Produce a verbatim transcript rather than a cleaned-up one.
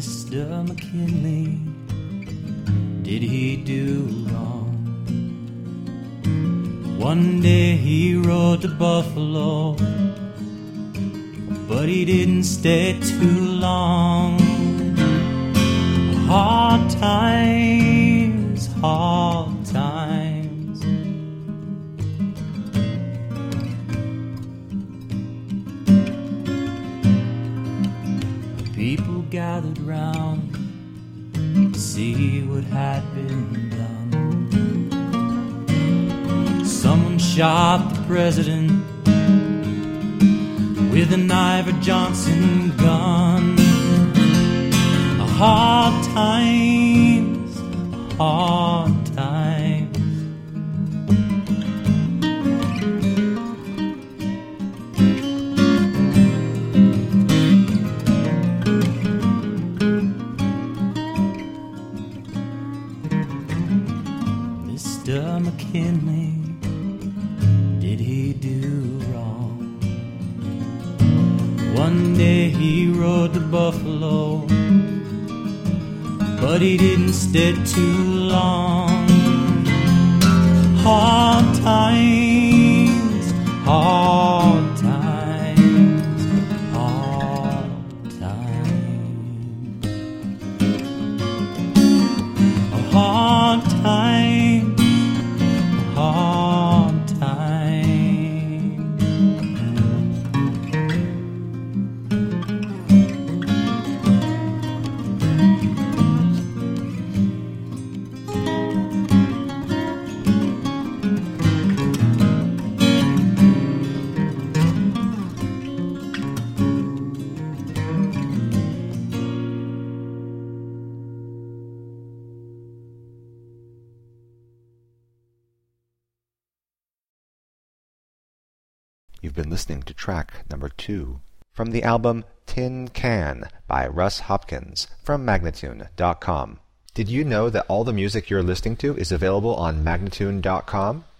Mister McKinley, did he do wrong? One day he rode to Buffalo, but he didn't stay too long. Hard times, hard times. People gathered round to see what had been done. Someone shot the president with an Iver Johnson gun. Hard times, hard times. Mister McKinley, did he do wrong? One day he rode to Buffalo, but he didn't stay too long. Hard times, hard times, hard times. Hard times, hard times. You've been listening to track number two from the album Tin Can by Russ Hopkins from Magnatune dot com. Did you know that all the music you're listening to is available on Magnatune dot com?